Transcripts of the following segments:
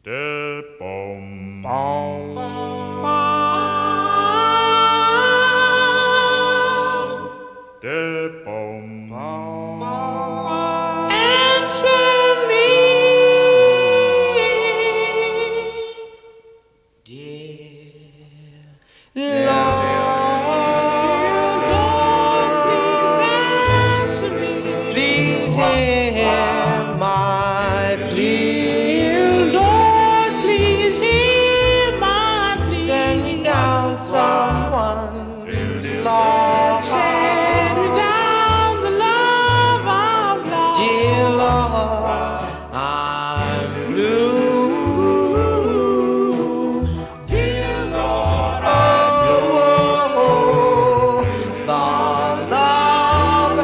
De bom. Bom. De bom. Answer me, dear Lord, please answer me. Please hear my plea. Lord, please hear my plea. Send down someone, Lord, send me down the love of love. Dear Lord, I'm blue. Dear Lord, I'm blue. The love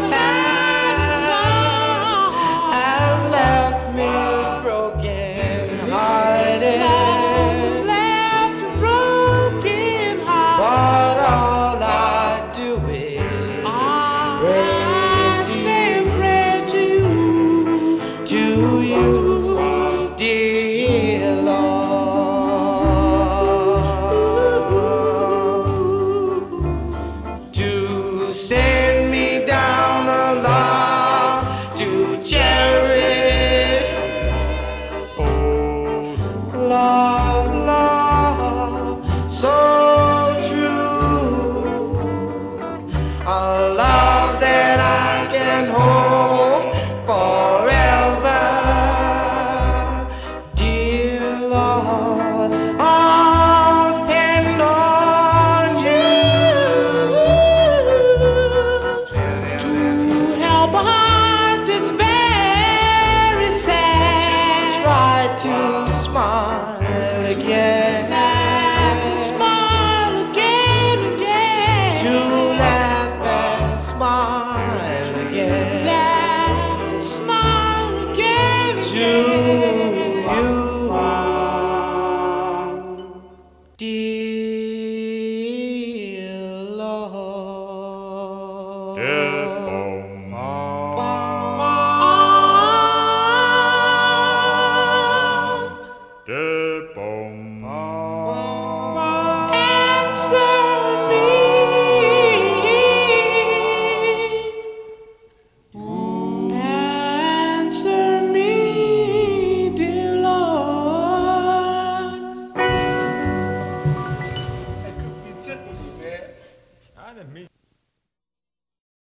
has left me broken hearted. Left broken hearted. But all I do is pray to you.